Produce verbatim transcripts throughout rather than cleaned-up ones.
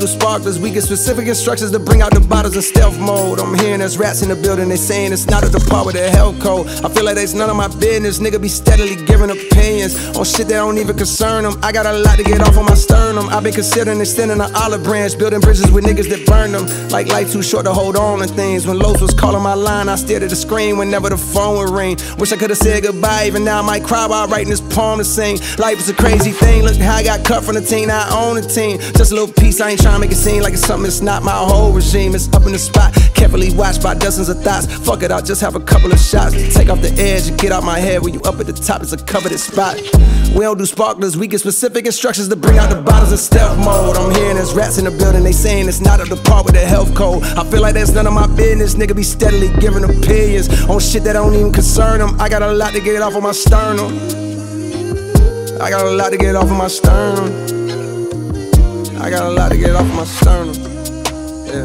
do sparklers. We get specific instructions to bring out the bottles in stealth mode. I'm hearing there's rats in the building, they saying it's not at the part with the health code. I feel like that's none of my business. Nigga be steadily giving opinions on shit that don't even concern them. I got a lot to get off on my sternum. I've been considering extending an olive branch, building bridges with niggas that burn them. Like life too short to hold on to things. When Los was calling my line, I stared at the screen whenever the phone would ring. Wish I could've said goodbye, even now I might cry while writing this poem to sing. Life is a crazy thing, look how I got cut from the team, now I own the team. Just a little piece, I ain't trying to make it seem like it's something, it's not my whole regime. It's up in the spot, carefully watched by dozens of thoughts. Fuck it, I'll just have a couple of shots to take off the edge and get out my head. When you up at the top, it's a coveted spot. We don't do sparklers, we get specific instructions to bring out the bottles in stealth mode. I'm hearing there's rats in the building, they saying it's not up to par with the health code. I feel like that's none of my business. Nigga be steadily giving opinions on shit that don't even concern them. I got a lot to get off of my sternum. I got a lot to get off of my sternum. I got a lot to get off of my sternum. Yeah.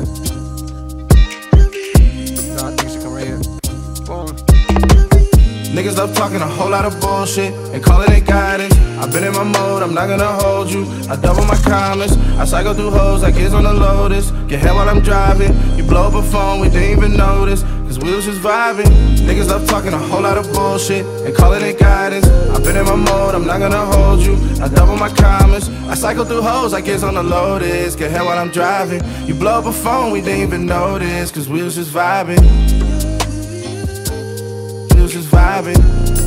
So I think she come right here. Boom. Niggas love talking a whole lot of bullshit and calling it guidance. I've been in my mode, I'm not gonna hold you. I double my comments, I cycle through hoes like kids on the Lotus. Get head while I'm driving, you blow up a phone, we didn't even notice, cause we was just vibing. Niggas love talking a whole lot of bullshit and calling it guidance. I've been in my mode, I'm not gonna hold you. I double my comments, I cycle through hoes like kids on the Lotus. Get head while I'm driving, you blow up a phone, we didn't even notice, cause we was just vibing. We was just vibing.